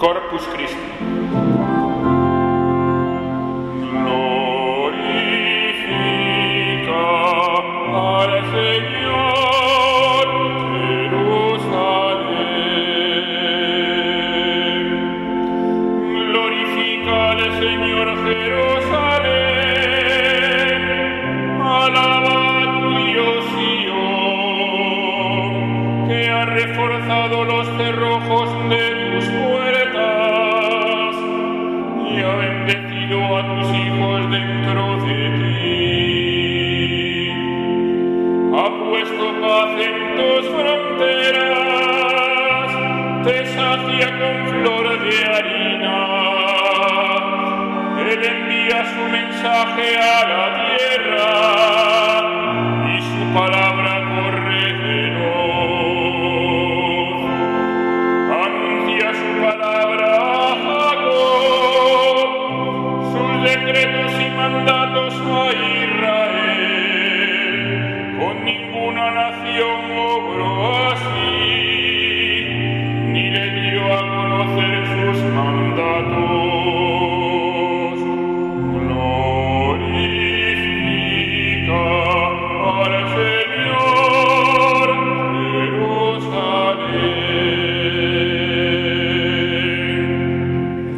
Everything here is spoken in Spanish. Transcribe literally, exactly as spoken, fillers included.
Corpus Christi. Glorifica al Señor Jerusalén. Glorifica al Señor Jerusalén. Alaba a tu Dios Sión, que ha reforzado los cerrojos de tus puertas y ha bendecido a tus hijos dentro de ti. Ha puesto paz en tus fronteras, te sacia con flor de harina. Él envía su mensaje a la tierra y su palabra corre veloz. Anuncia su palabra a Jacob, sus decretos y mandatos a Israel. Con ninguna nación obró así, ni le dio a conocer sus mandatos.